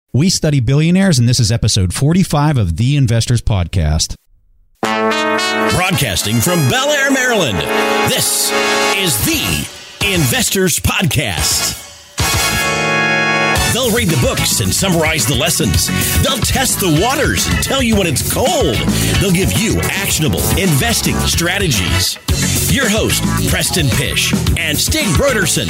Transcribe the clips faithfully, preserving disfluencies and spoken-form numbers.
We study billionaires, and this is episode forty-five of The Investors Podcast. Broadcasting from Bel Air, Maryland, this is The Investors Podcast. They'll read the books and summarize the lessons. They'll test the waters and tell you when it's cold. They'll give you actionable investing strategies. Your host, Preston Pysh and Stig Brodersen.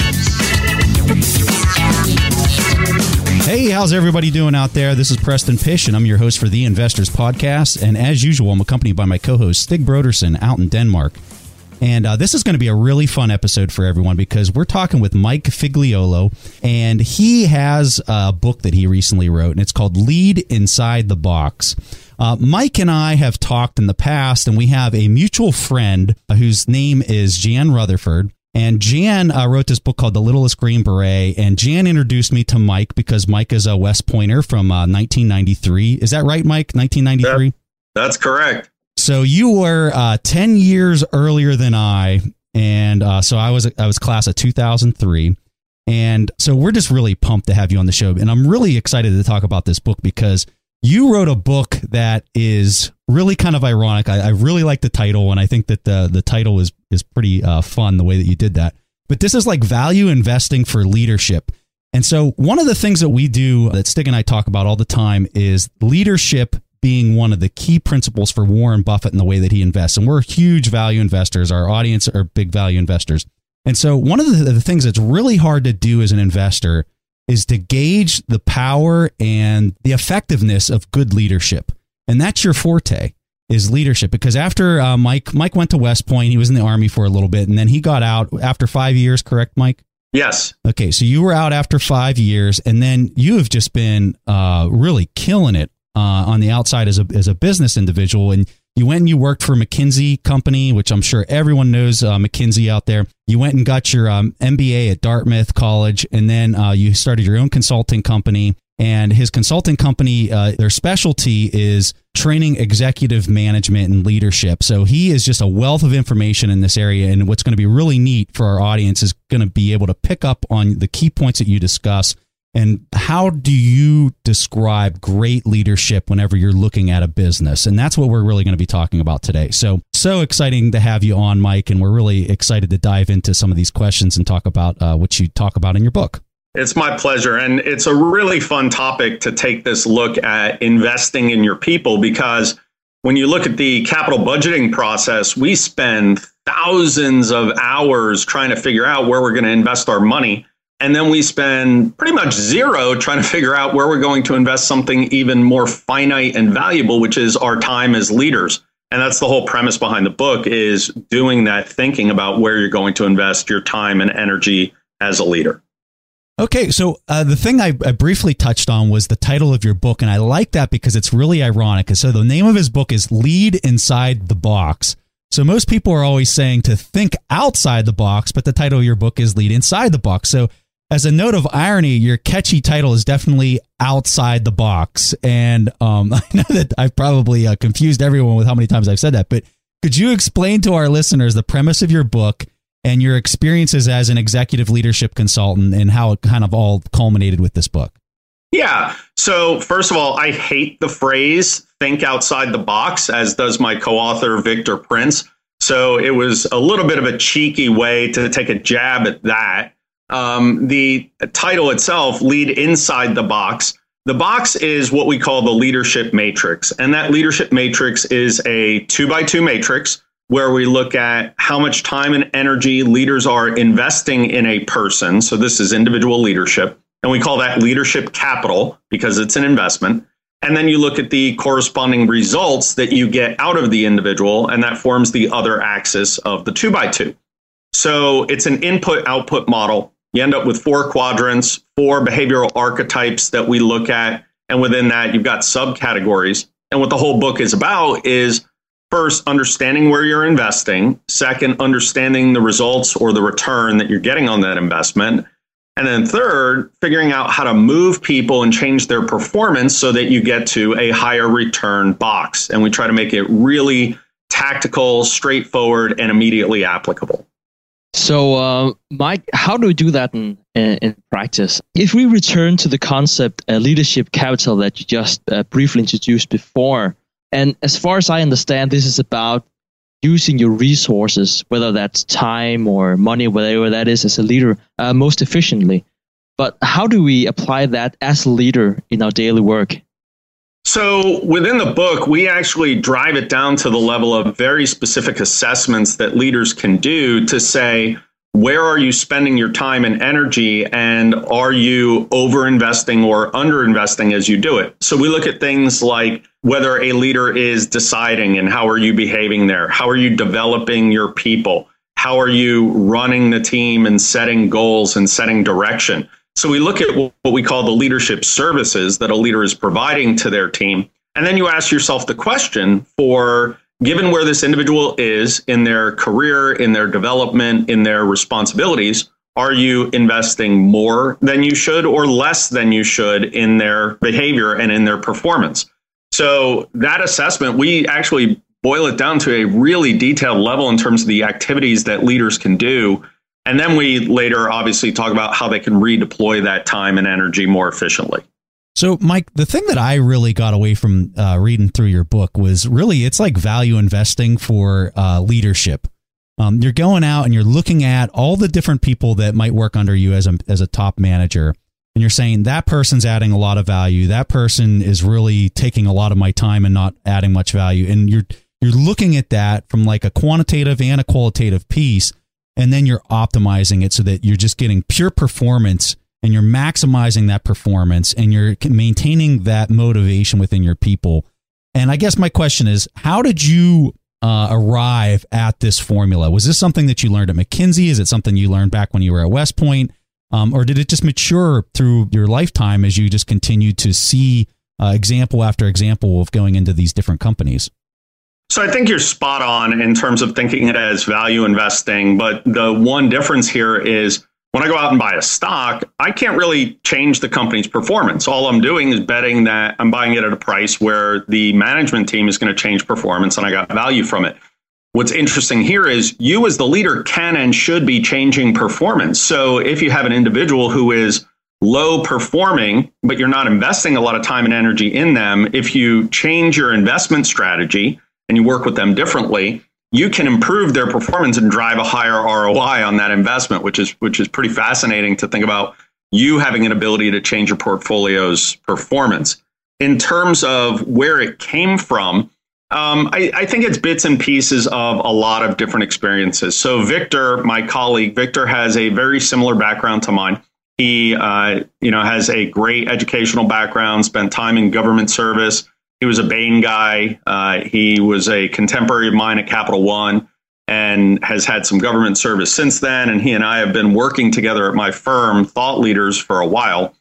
Hey, how's everybody doing out there? This is Preston Pysh, and I'm your host for The Investors Podcast. And as usual, I'm accompanied by my co-host, Stig Brodersen, out in Denmark. And uh, this is going to be a really fun episode for everyone because we're talking with Mike Figliuolo, and he has a book that he recently wrote, and it's called Lead Inside the Box. Uh, Mike and I have talked in the past, and we have a mutual friend uh, whose name is Jan Rutherford. And Jan uh, wrote this book called The Littlest Green Beret, and Jan introduced me to Mike because Mike is a West Pointer from uh, nineteen ninety-three. Is that right, Mike? nineteen ninety-three? That, that's correct. So you were uh, ten years earlier than I, and uh, so I was I was class of two thousand three. And so we're just really pumped to have you on the show. And I'm really excited to talk about this book because you wrote a book that is really kind of ironic. I, I really like the title, and I think that the, the title is, is pretty uh, fun, the way that you did that. But this is like value investing for leadership. And so one of the things that we do that Stig and I talk about all the time is leadership being one of the key principles for Warren Buffett and the way that he invests. And we're huge value investors. Our audience are big value investors. And so one of the, the things that's really hard to do as an investor is to gauge the power and the effectiveness of good leadership. And that's your forte, is leadership. Because after uh, Mike, Mike went to West Point, he was in the Army for a little bit, and then he got out after five years, correct, Mike? Yes. Okay, so you were out after five years, and then you have just been uh, really killing it uh, on the outside as a as a business individual. And you went and you worked for McKinsey Company, which I'm sure everyone knows uh, McKinsey out there. You went and got your um, M B A at Dartmouth College, and then uh, you started your own consulting company. And his consulting company, uh, their specialty is training executive management and leadership. So he is just a wealth of information in this area. And what's going to be really neat for our audience is going to be able to pick up on the key points that you discuss. And how do you describe great leadership whenever you're looking at a business? And that's what we're really going to be talking about today. So, so exciting to have you on, Mike. And we're really excited to dive into some of these questions and talk about uh, what you talk about in your book. It's my pleasure. And it's a really fun topic to take this look at investing in your people, because when you look at the capital budgeting process, we spend thousands of hours trying to figure out where we're going to invest our money. And then we spend pretty much zero trying to figure out where we're going to invest something even more finite and valuable, which is our time as leaders. And that's the whole premise behind the book, is doing that thinking about where you're going to invest your time and energy as a leader. Okay, so uh, the thing I, I briefly touched on was the title of your book, and I like that because it's really ironic. And so the name of his book is Lead Inside the Box. So most people are always saying to think outside the box, but the title of your book is Lead Inside the Box. So as a note of irony, your catchy title is definitely Outside the Box. And um, I know that I've probably uh, confused everyone with how many times I've said that, but could you explain to our listeners the premise of your book and your experiences as an executive leadership consultant and how it kind of all culminated with this book? Yeah. So first of all, I hate the phrase think outside the box, as does my co-author, Victor Prince. So it was a little bit of a cheeky way to take a jab at that. Um, the title itself, Lead Inside the Box. The box is what we call the leadership matrix. And that leadership matrix is a two by two matrix where we look at how much time and energy leaders are investing in a person. So this is individual leadership. And we call that leadership capital because it's an investment. And then you look at the corresponding results that you get out of the individual, and that forms the other axis of the two by two. So it's an input-output model. You end up with four quadrants, four behavioral archetypes that we look at. And within that, you've got subcategories. And what the whole book is about is, first, understanding where you're investing. Second, understanding the results or the return that you're getting on that investment. And then third, figuring out how to move people and change their performance so that you get to a higher return box. And we try to make it really tactical, straightforward, and immediately applicable. So, uh, Mike, how do we do that in in, in practice. If we return to the concept uh, leadership capital that you just uh, briefly introduced before, and as far as I understand, this is about using your resources, whether that's time or money, whatever that is as a leader, uh, most efficiently. But how do we apply that as a leader in our daily work? So within the book, we actually drive it down to the level of very specific assessments that leaders can do to say, where are you spending your time and energy, and are you over-investing or under-investing as you do it? So we look at things like whether a leader is deciding and how are you behaving there? How are you developing your people? How are you running the team and setting goals and setting direction? So we look at what we call the leadership services that a leader is providing to their team. And then you ask yourself the question for, given where this individual is in their career, in their development, in their responsibilities, are you investing more than you should or less than you should in their behavior and in their performance? So that assessment, we actually boil it down to a really detailed level in terms of the activities that leaders can do. And then we later obviously talk about how they can redeploy that time and energy more efficiently. So, Mike, the thing that I really got away from uh, reading through your book was really it's like value investing for uh, leadership. Um, you're going out and you're looking at all the different people that might work under you as a as a top manager. And you're saying that person's adding a lot of value. That person is really taking a lot of my time and not adding much value. And you're you're looking at that from like a quantitative and a qualitative piece. And then you're optimizing it so that you're just getting pure performance and you're maximizing that performance and you're maintaining that motivation within your people. And I guess my question is, how did you uh, arrive at this formula? Was this something that you learned at McKinsey? Is it something you learned back when you were at West Point? Um, or did it just mature through your lifetime as you just continued to see uh, example after example of going into these different companies? So I think you're spot on in terms of thinking it as value investing. But the one difference here is when I go out and buy a stock, I can't really change the company's performance. All I'm doing is betting that I'm buying it at a price where the management team is going to change performance and I got value from it. What's interesting here is you as the leader can and should be changing performance. So if you have an individual who is low performing, but you're not investing a lot of time and energy in them, if you change your investment strategy and you work with them differently, you can improve their performance and drive a higher R O I on that investment, which is which is pretty fascinating to think about you having an ability to change your portfolio's performance. In terms of where it came from, um, I, I think it's bits and pieces of a lot of different experiences. So Victor, my colleague, Victor has a very similar background to mine. He uh, you know, has a great educational background, spent time in government service. He was a Bain guy. Uh, he was a contemporary of mine at Capital One and has had some government service since then. And he and I have been working together at my firm, Thought Leaders, for a while.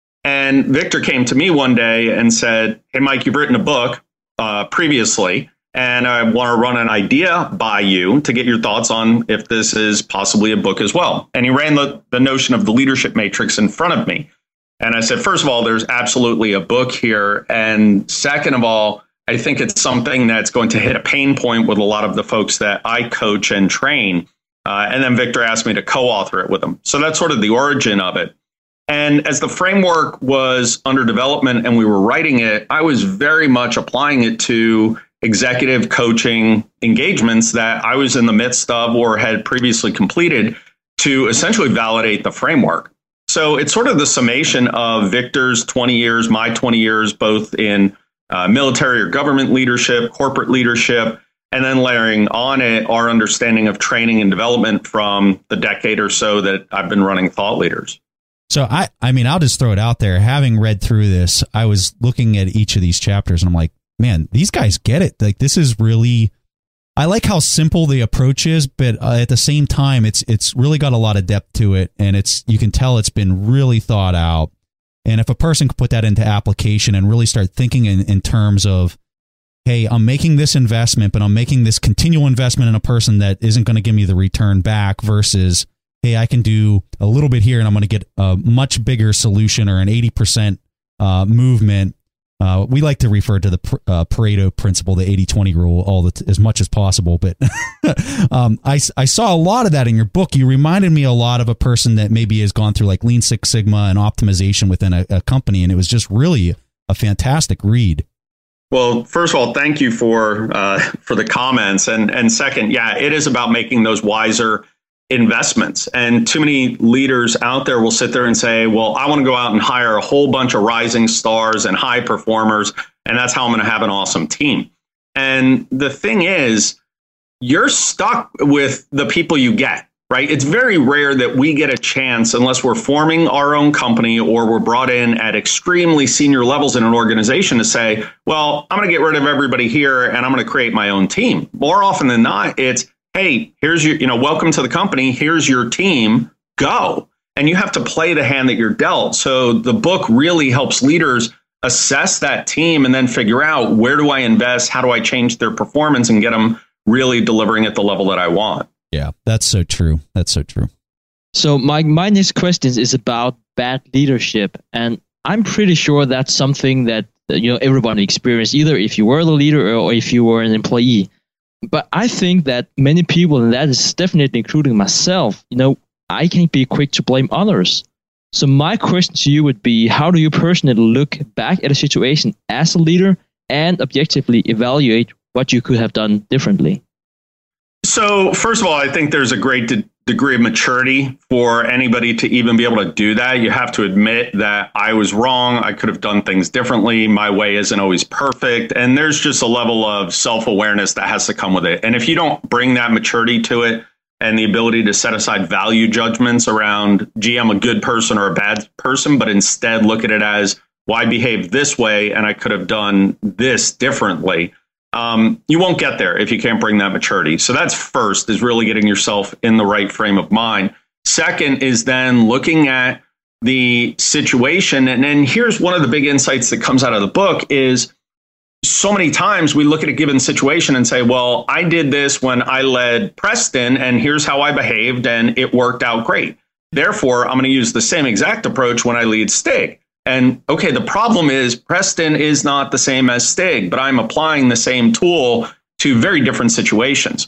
And Victor came to me one day and said, "Hey, Mike, you've written a book uh, previously, and I want to run an idea by you to get your thoughts on if this is possibly a book as well." And he ran the, the notion of the leadership matrix in front of me. And I said, first of all, there's absolutely a book here. And second of all, I think it's something that's going to hit a pain point with a lot of the folks that I coach and train. Uh, and then Victor asked me to co-author it with him. So that's sort of the origin of it. And as the framework was under development and we were writing it, I was very much applying it to executive coaching engagements that I was in the midst of or had previously completed to essentially validate the framework. So it's sort of the summation of Victor's twenty years, my twenty years, both in uh, military or government leadership, corporate leadership, and then layering on it our understanding of training and development from the decade or so that I've been running Thought Leaders. So I, I mean, I'll just throw it out there. Having read through this, I was looking at each of these chapters and I'm like, man, these guys get it. Like, this is really, I like how simple the approach is, but uh, at the same time, it's it's really got a lot of depth to it, and it's you can tell it's been really thought out. And if a person could put that into application and really start thinking in, in terms of, hey, I'm making this investment, but I'm making this continual investment in a person that isn't going to give me the return back versus, hey, I can do a little bit here and I'm going to get a much bigger solution or an eighty percent uh, movement Uh, we like to refer to the uh, Pareto principle, the eighty twenty rule, all the t- as much as possible. But um, I, I saw a lot of that in your book. You reminded me a lot of a person that maybe has gone through like Lean Six Sigma and optimization within a, a company. And it was just really a fantastic read. Well, first of all, thank you for uh, for the comments. And, and second, yeah, it is about making those wiser investments. And too many leaders out there will sit there and say, well, I want to go out and hire a whole bunch of rising stars and high performers, and that's how I'm going to have an awesome team. And the thing is, you're stuck with the people you get, right? It's very rare that we get a chance, unless we're forming our own company or we're brought in at extremely senior levels in an organization, to say, well, I'm going to get rid of everybody here and I'm going to create my own team. More often than not, it's, hey, here's your, you know, welcome to the company. Here's your team. Go. And you have to play the hand that you're dealt. So the book really helps leaders assess that team and then figure out, where do I invest? How do I change their performance and get them really delivering at the level that I want? Yeah, that's so true. That's so true. So my, my next question is about bad leadership. And I'm pretty sure that's something that, you know, everybody experienced, either if you were the leader or if you were an employee. But I think that many people, and that is definitely including myself, you know, I can be quick to blame others. So my question to you would be, how do you personally look back at a situation as a leader and objectively evaluate what you could have done differently? So first of all, I think there's a great de- degree of maturity for anybody to even be able to do that. You have to admit that I was wrong. I could have done things differently. My way isn't always perfect. And there's just a level of self-awareness that has to come with it. And if you don't bring that maturity to it and the ability to set aside value judgments around, gee, I'm a good person or a bad person, but instead look at it as, well, I behaved this way and I could have done this differently. Um, you won't get there if you can't bring that maturity. So that's first, is really getting yourself in the right frame of mind. Second is then looking at the situation. And then here's one of the big insights that comes out of the book is, so many times we look at a given situation and say, well, I did this when I led Preston and here's how I behaved and it worked out great. Therefore, I'm going to use the same exact approach when I lead Stig. And okay, the problem is Preston is not the same as Stig, but I'm applying the same tool to very different situations.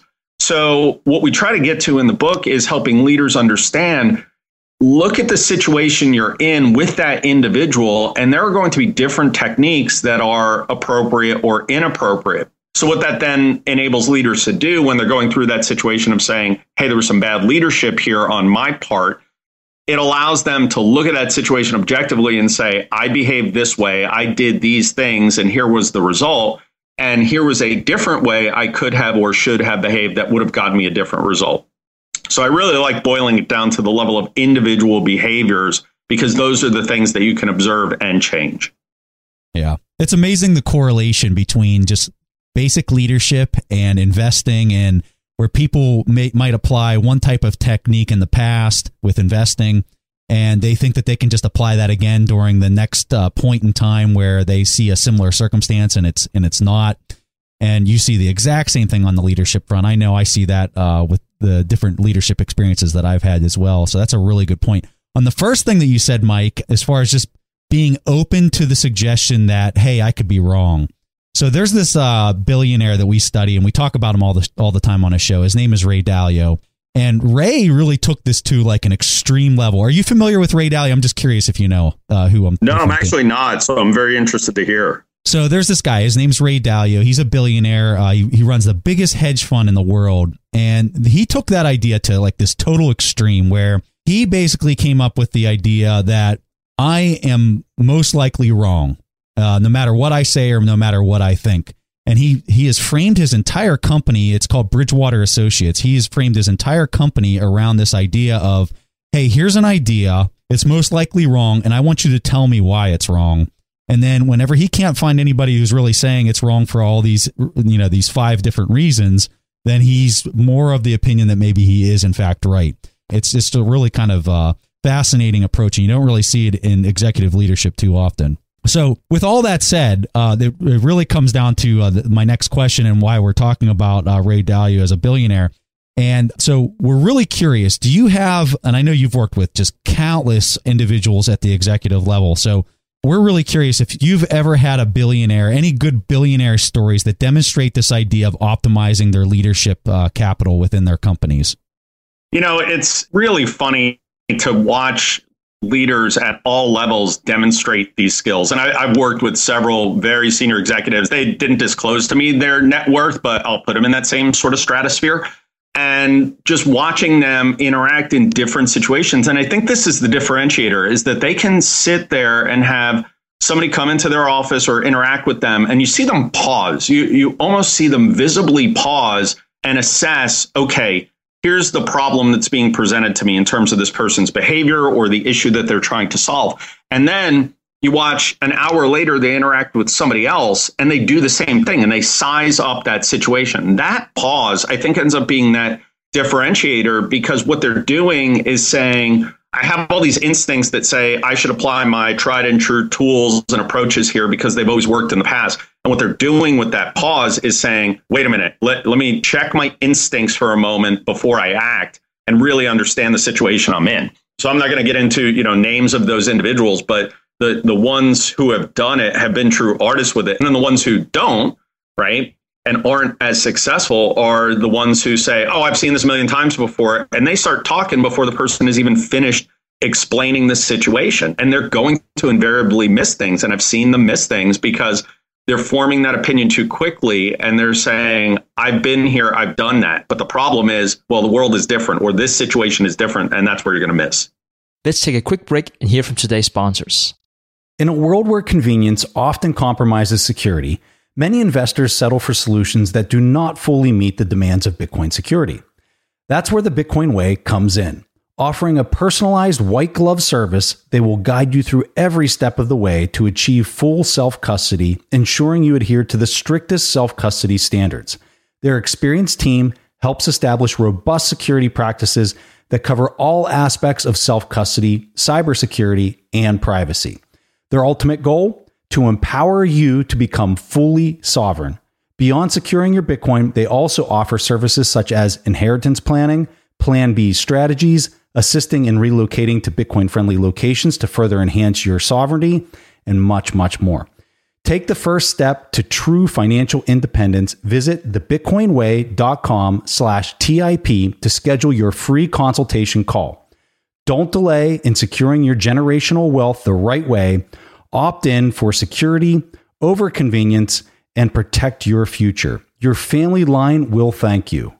So what we try to get to in the book is helping leaders understand, look at the situation you're in with that individual, and there are going to be different techniques that are appropriate or inappropriate. So what that then enables leaders to do when they're going through that situation of saying, hey, there was some bad leadership here on my part, it allows them to look at that situation objectively and say, I behaved this way, I did these things, and here was the result. And here was a different way I could have or should have behaved that would have gotten me a different result. So I really like boiling it down to the level of individual behaviors, because those are the things that you can observe and change. Yeah, it's amazing the correlation between just basic leadership and investing, and where people may, might apply one type of technique in the past with investing, and they think that they can just apply that again during the next uh, point in time where they see a similar circumstance, and it's and it's not. And you see the exact same thing on the leadership front. I know I see that uh, with the different leadership experiences that I've had as well. So that's a really good point. On the first thing that you said, Mike, as far as just being open to the suggestion that, hey, I could be wrong. So there's this uh, billionaire that we study, and we talk about him all the all the time on a show. His name is Ray Dalio. And Ray really took this to like an extreme level. Are you familiar with Ray Dalio? I'm just curious if you know uh, who I'm. No, I'm actually not. So I'm very interested to hear. So there's this guy. His name's Ray Dalio. He's a billionaire. Uh, he, he runs the biggest hedge fund in the world. And he took that idea to like this total extreme where he basically came up with the idea that I am most likely wrong, uh, no matter what I say or no matter what I think. And he, he has framed his entire company. It's called Bridgewater Associates. He has framed his entire company around this idea of, hey, here's an idea. It's most likely wrong. And I want you to tell me why it's wrong. And then whenever he can't find anybody who's really saying it's wrong for all these, you know, these five different reasons, then he's more of the opinion that maybe he is in fact right. It's just a really kind of uh, fascinating approach, and you don't really see it in executive leadership too often. So with all that said, uh, it, it really comes down to uh, the, my next question and why we're talking about uh, Ray Dalio as a billionaire. And so we're really curious, do you have, and I know you've worked with just countless individuals at the executive level, so we're really curious if you've ever had a billionaire, any good billionaire stories that demonstrate this idea of optimizing their leadership uh, capital within their companies. You know, it's really funny to watch leaders at all levels demonstrate these skills. And I, I've worked with several very senior executives. They didn't disclose to me their net worth, but I'll put them in that same sort of stratosphere. And just watching them interact in different situations. And I think this is the differentiator, is that they can sit there and have somebody come into their office or interact with them, and you see them pause. You, you almost see them visibly pause and assess, okay, here's the problem that's being presented to me in terms of this person's behavior or the issue that they're trying to solve. And then you watch an hour later, they interact with somebody else and they do the same thing and they size up that situation. That pause, I think, ends up being that differentiator, because what they're doing is saying, I have all these instincts that say I should apply my tried and true tools and approaches here because they've always worked in the past. And what they're doing with that pause is saying, wait a minute, let, let me check my instincts for a moment before I act and really understand the situation I'm in. So I'm not going to get into, you know, names of those individuals, but the, the ones who have done it have been true artists with it. And then the ones who don't, right, and aren't as successful are the ones who say, oh, I've seen this a million times before. And they start talking before the person is even finished explaining the situation. And they're going to invariably miss things. And I've seen them miss things because they're forming that opinion too quickly. And they're saying, I've been here, I've done that. But the problem is, well, the world is different, or this situation is different. And that's where you're going to miss. Let's take a quick break and hear from today's sponsors. In a world where convenience often compromises security, many investors settle for solutions that do not fully meet the demands of Bitcoin security. That's where the Bitcoin Way comes in. Offering a personalized white glove service, they will guide you through every step of the way to achieve full self-custody, ensuring you adhere to the strictest self-custody standards. Their experienced team helps establish robust security practices that cover all aspects of self-custody, cybersecurity, and privacy. Their ultimate goal? To empower you to become fully sovereign. Beyond securing your Bitcoin, they also offer services such as inheritance planning, Plan B strategies, assisting in relocating to Bitcoin-friendly locations to further enhance your sovereignty, and much, much more. Take the first step to true financial independence. Visit thebitcoinway.com slash TIP to schedule your free consultation call. Don't delay in securing your generational wealth the right way. Opt in for security over convenience and protect your future. Your family line will thank you.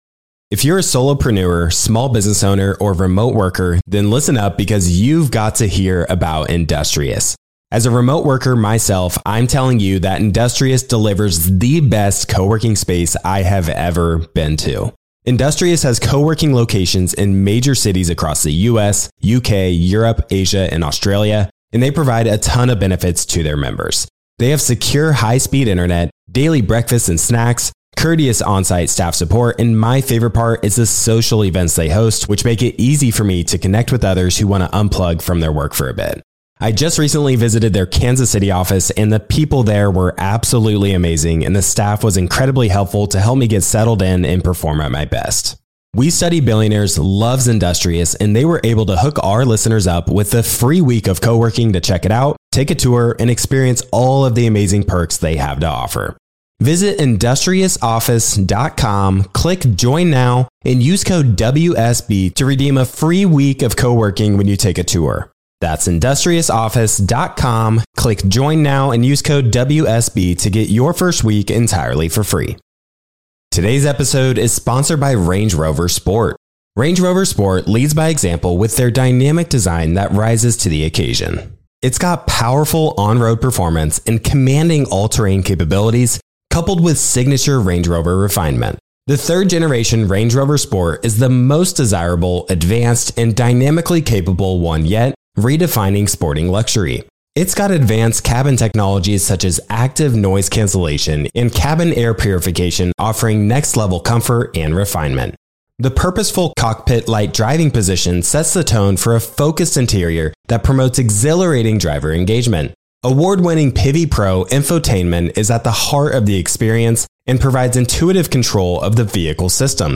If you're a solopreneur, small business owner, or remote worker, then listen up, because you've got to hear about Industrious. As a remote worker myself, I'm telling you that Industrious delivers the best co-working space I have ever been to. Industrious has co-working locations in major cities across the U S, U K, Europe, Asia, and Australia, and they provide a ton of benefits to their members. They have secure high-speed internet, daily breakfasts and snacks, courteous on-site staff support, and my favorite part is the social events they host, which make it easy for me to connect with others who want to unplug from their work for a bit. I just recently visited their Kansas City office, and the people there were absolutely amazing, and the staff was incredibly helpful to help me get settled in and perform at my best. We Study Billionaires loves Industrious, and they were able to hook our listeners up with a free week of co-working to check it out, take a tour, and experience all of the amazing perks they have to offer. Visit industrious office dot com, click Join Now, and use code W S B to redeem a free week of co-working when you take a tour. That's industrious office dot com, click Join Now, and use code W S B to get your first week entirely for free. Today's episode is sponsored by Range Rover Sport. Range Rover Sport leads by example with their dynamic design that rises to the occasion. It's got powerful on-road performance and commanding all-terrain capabilities, coupled with signature Range Rover refinement. The third generation Range Rover Sport is the most desirable, advanced, and dynamically capable one yet, redefining sporting luxury. It's got advanced cabin technologies such as active noise cancellation and cabin air purification, offering next-level comfort and refinement. The purposeful cockpit-like driving position sets the tone for a focused interior that promotes exhilarating driver engagement. Award-winning Pivi Pro infotainment is at the heart of the experience and provides intuitive control of the vehicle systems.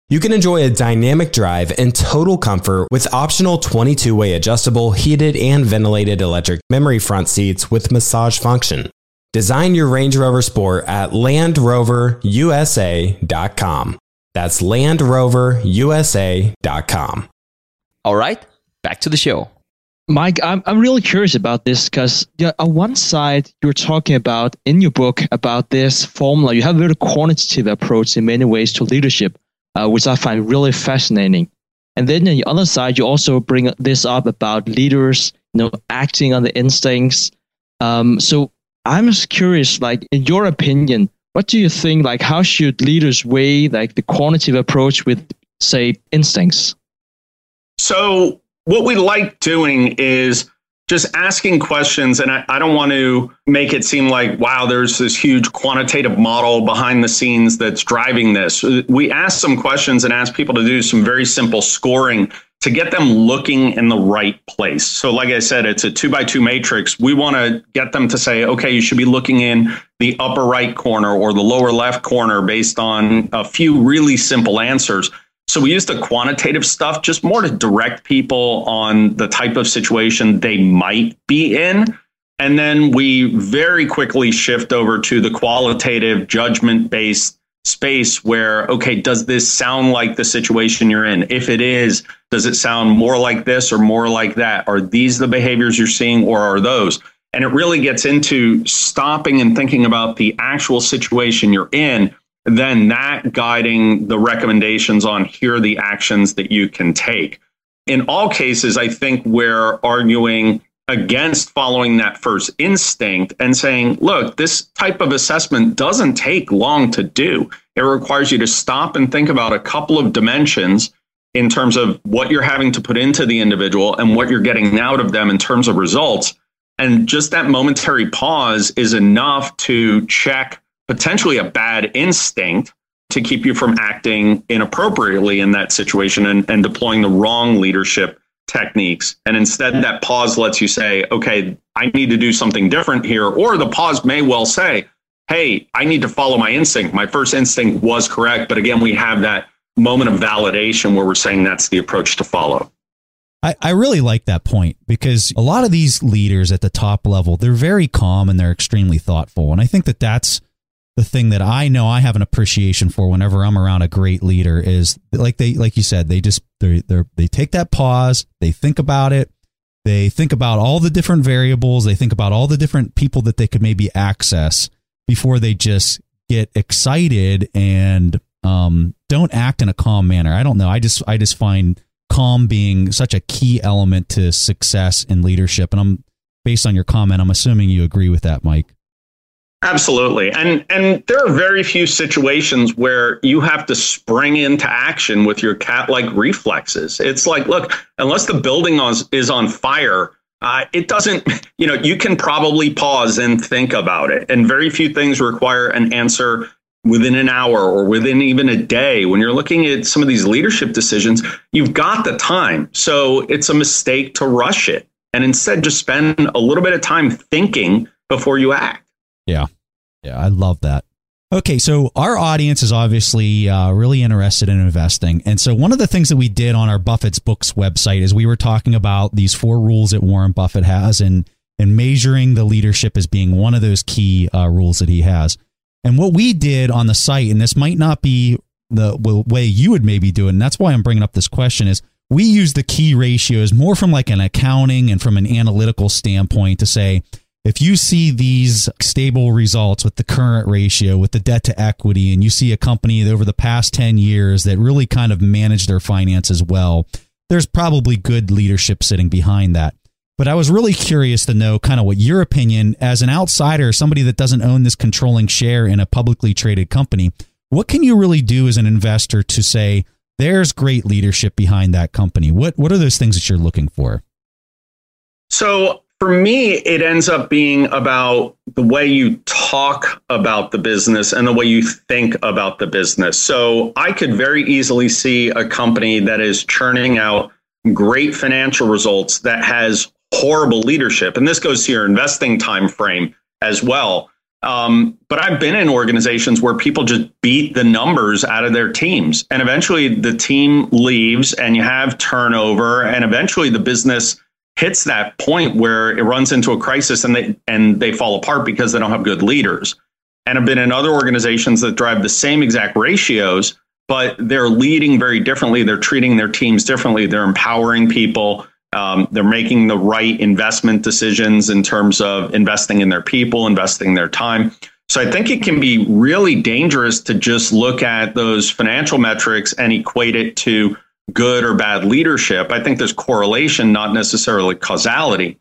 You can enjoy a dynamic drive and total comfort with optional twenty-two way adjustable, heated and ventilated electric memory front seats with massage function. Design your Range Rover Sport at Land Rover U S A dot com. That's Land Rover U S A dot com. All right, back to the show. Mike, I'm I'm really curious about this because yeah, on one side you're talking about in your book about this formula. You have a very quantitative approach in many ways to leadership, uh, which I find really fascinating. And then on the other side, you also bring this up about leaders, you know, acting on the instincts. Um, so I'm just curious, like in your opinion, what do you think? Like, how should leaders weigh like the quantitative approach with, say, instincts? So what we like doing is just asking questions. And I, I don't want to make it seem like, wow, there's this huge quantitative model behind the scenes that's driving this. We ask some questions and ask people to do some very simple scoring to get them looking in the right place. So like I said, it's a two by two matrix. We want to get them to say, okay, you should be looking in the upper right corner or the lower left corner based on a few really simple answers. So we use the quantitative stuff just more to direct people on the type of situation they might be in. And then we very quickly shift over to the qualitative judgment-based space where, okay, does this sound like the situation you're in? If it is, does it sound more like this or more like that? Are these the behaviors you're seeing or are those? And it really gets into stopping and thinking about the actual situation you're in, then that guiding the recommendations on here are the actions that you can take. In all cases, I think we're arguing against following that first instinct and saying, look, this type of assessment doesn't take long to do. It requires you to stop and think about a couple of dimensions in terms of what you're having to put into the individual and what you're getting out of them in terms of results. And just that momentary pause is enough to check potentially a bad instinct to keep you from acting inappropriately in that situation and, and deploying the wrong leadership techniques. And instead, that pause lets you say, okay, I need to do something different here. Or the pause may well say, hey, I need to follow my instinct. My first instinct was correct. But again, we have that moment of validation where we're saying that's the approach to follow. I, I really like that point because a lot of these leaders at the top level, they're very calm and they're extremely thoughtful. And I think that that's the thing that I know I have an appreciation for whenever I'm around a great leader is like they, like you said, they just, they they they take that pause, they think about it, they think about all the different variables, they think about all the different people that they could maybe access before they just get excited and um, don't act in a calm manner. I don't know. I just, I just find calm being such a key element to success in leadership. And I'm based on your comment, I'm assuming you agree with that, Mike. Absolutely. And and there are very few situations where you have to spring into action with your cat-like reflexes. It's like, look, unless the building is on fire, uh, it doesn't, you know, you can probably pause and think about it. And very few things require an answer within an hour or within even a day. When you're looking at some of these leadership decisions, you've got the time. So it's a mistake to rush it. And instead, just spend a little bit of time thinking before you act. Yeah. Yeah. I love that. Okay. So our audience is obviously uh, really interested in investing. And so one of the things that we did on our Buffett's Books website is we were talking about these four rules that Warren Buffett has and, and measuring the leadership as being one of those key uh, rules that he has. And what we did on the site, and this might not be the way you would maybe do it, and that's why I'm bringing up this question, is we use the key ratios more from like an accounting and from an analytical standpoint to say, if you see these stable results with the current ratio, with the debt to equity, and you see a company that over the past ten years that really kind of managed their finances well, there's probably good leadership sitting behind that. But I was really curious to know kind of what your opinion as an outsider, somebody that doesn't own this controlling share in a publicly traded company, what can you really do as an investor to say there's great leadership behind that company? What what are those things that you're looking for? So for me, it ends up being about the way you talk about the business and the way you think about the business. So I could very easily see a company that is churning out great financial results that has horrible leadership. And this goes to your investing time frame as well. Um, but I've been in organizations where people just beat the numbers out of their teams, and eventually the team leaves and you have turnover, and eventually the business hits that point where it runs into a crisis and they and they fall apart because they don't have good leaders. And I've been in other organizations that drive the same exact ratios, but they're leading very differently. They're treating their teams differently. They're empowering people. Um, they're making the right investment decisions in terms of investing in their people, investing their time. So I think it can be really dangerous to just look at those financial metrics and equate it to good or bad leadership. I think there's correlation, not necessarily causality.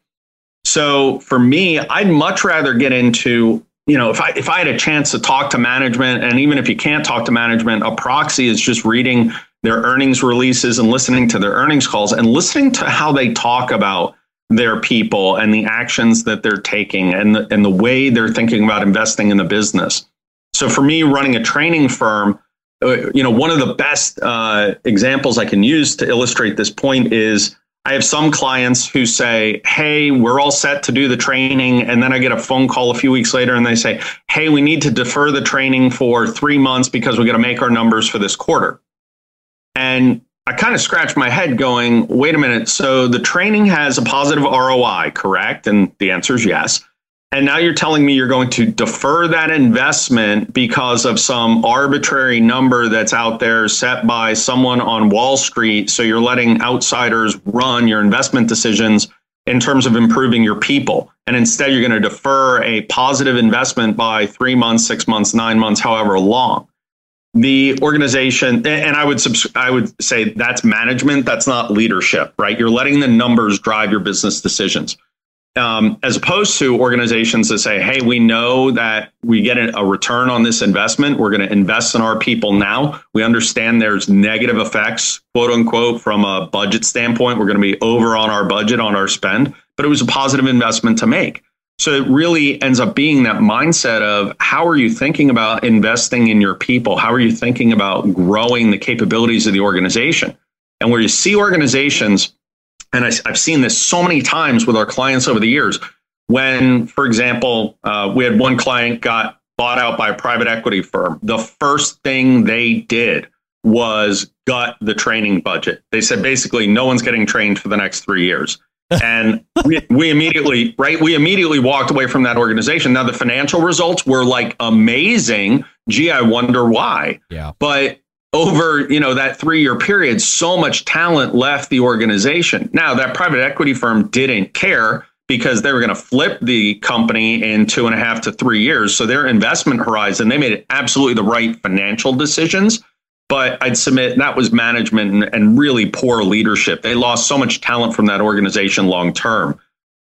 So for me, I'd much rather get into, you know, if I if I had a chance to talk to management, and even if you can't talk to management, a proxy is just reading their earnings releases and listening to their earnings calls and listening to how they talk about their people and the actions that they're taking and the, and the way they're thinking about investing in the business. So for me, running a training firm, uh, you know, one of the best uh, examples I can use to illustrate this point is I have some clients who say, hey, we're all set to do the training. And then I get a phone call a few weeks later and they say, hey, we need to defer the training for three months because we got to make our numbers for this quarter. And I kind of scratched my head going, wait a minute. So the training has a positive R O I, correct? And the answer is yes. And now you're telling me you're going to defer that investment because of some arbitrary number that's out there set by someone on Wall Street. So you're letting outsiders run your investment decisions in terms of improving your people. And instead, you're going to defer a positive investment by three months, six months, nine months, however long. The organization, and I would I would say that's management, that's not leadership, right? You're letting the numbers drive your business decisions. Um, as opposed to organizations that say, hey, we know that we get a return on this investment. We're going to invest in our people now. We understand there's negative effects, quote unquote, from a budget standpoint. We're going to be over on our budget, on our spend, but it was a positive investment to make. So it really ends up being that mindset of how are you thinking about investing in your people? How are you thinking about growing the capabilities of the organization? And where you see organizations, and I, I've seen this so many times with our clients over the years, when, for example, uh, we had one client got bought out by a private equity firm. The first thing they did was gut the training budget. They said, basically, no one's getting trained for the next three years. And we, we immediately, right, we immediately walked away from that organization. Now, the financial results were like amazing. Gee, I wonder why. Yeah. But over, you know, that three year period, so much talent left the organization. Now, that private equity firm didn't care because they were going to flip the company in two and a half to three years. So their investment horizon, they made absolutely the right financial decisions. But I'd submit that was management and, and really poor leadership. They lost so much talent from that organization long term.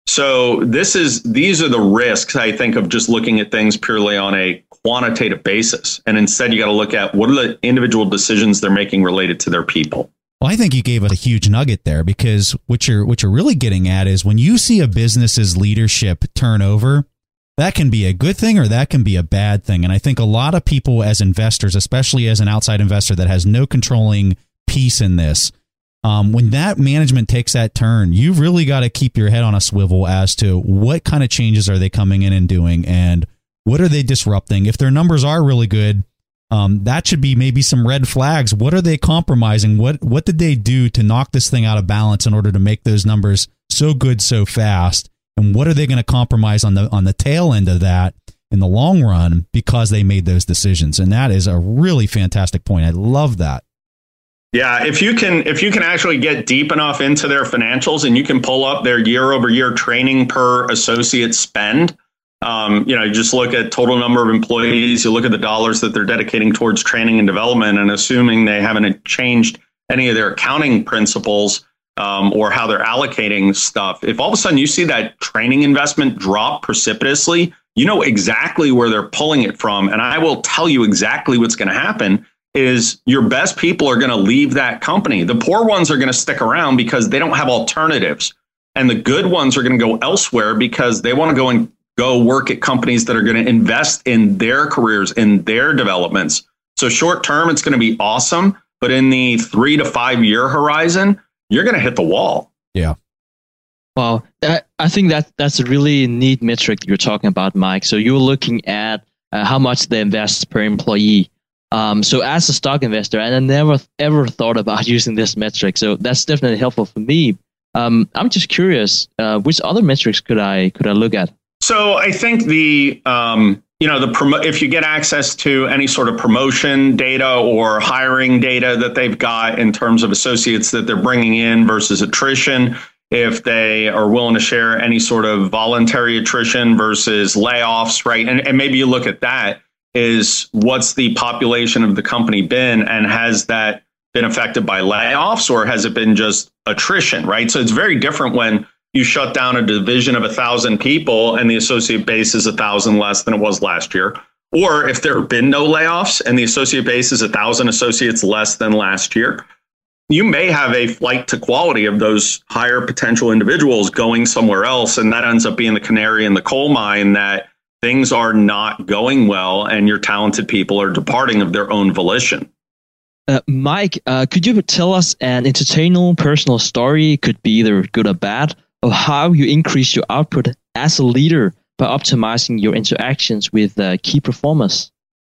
So this is these are the risks, I think, of just looking at things purely on a quantitative basis. And instead, you got to look at what are the individual decisions they're making related to their people. Well, I think you gave it a huge nugget there, because what you're what you're really getting at is when you see a business's leadership turnover, that can be a good thing or that can be a bad thing. And I think a lot of people as investors, especially as an outside investor that has no controlling piece in this, um, when that management takes that turn, you've really got to keep your head on a swivel as to what kind of changes are they coming in and doing and what are they disrupting. If their numbers are really good, um, that should be maybe some red flags. What are they compromising? What what did they do to knock this thing out of balance in order to make those numbers so good so fast? And what are they going to compromise on the on the tail end of that in the long run because they made those decisions? And that is a really fantastic point. I love that. Yeah, if you can if you can actually get deep enough into their financials and you can pull up their year over year training per associate spend, um, you know, you just look at total number of employees, you look at the dollars that they're dedicating towards training and development, and assuming they haven't changed any of their accounting principles, Um, or how they're allocating stuff. If all of a sudden you see that training investment drop precipitously, you know exactly where they're pulling it from. And I will tell you exactly what's going to happen is your best people are going to leave that company. The poor ones are going to stick around because they don't have alternatives. And the good ones are going to go elsewhere because they want to go and go work at companies that are going to invest in their careers, in their developments. So short term, it's going to be awesome. But in the three to five year horizon, you're going to hit the wall. Yeah. Well, I, I think that that's a really neat metric you're talking about, Mike. So you're looking at uh, how much they invest per employee. Um, so as a stock investor, and I never ever thought about using this metric. So that's definitely helpful for me. Um, I'm just curious, uh, which other metrics could I could I look at? So I think the um, you know the promo- if you get access to any sort of promotion data or hiring data that they've got in terms of associates that they're bringing in versus attrition, if they are willing to share any sort of voluntary attrition versus layoffs, right? And, and maybe you look at that is what's the population of the company been, and has that been affected by layoffs, or has it been just attrition, right? So it's very different when you shut down a division of a thousand people and the associate base is a thousand less than it was last year. Or if there have been no layoffs and the associate base is a thousand associates less than last year, you may have a flight to quality of those higher potential individuals going somewhere else. And that ends up being the canary in the coal mine, that things are not going well and your talented people are departing of their own volition. Uh, Mike, uh, could you tell us an entertaining personal story, could be either good or bad, of how you increase your output as a leader by optimizing your interactions with uh, key performers?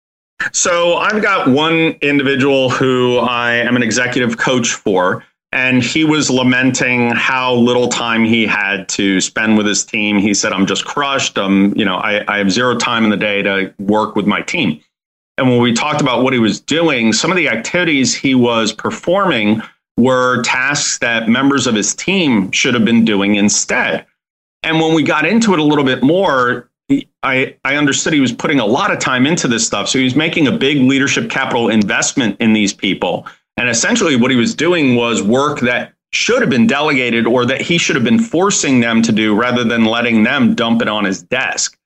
So I've got one individual who I am an executive coach for, and he was lamenting how little time he had to spend with his team. He said, I'm just crushed. Um, you know, I, I have zero time in the day to work with my team. And when we talked about what he was doing, some of the activities he was performing were tasks that members of his team should have been doing instead. And when we got into it a little bit more, I, I understood he was putting a lot of time into this stuff. So he was making a big leadership capital investment in these people. And essentially what he was doing was work that should have been delegated, or that he should have been forcing them to do rather than letting them dump it on his desk.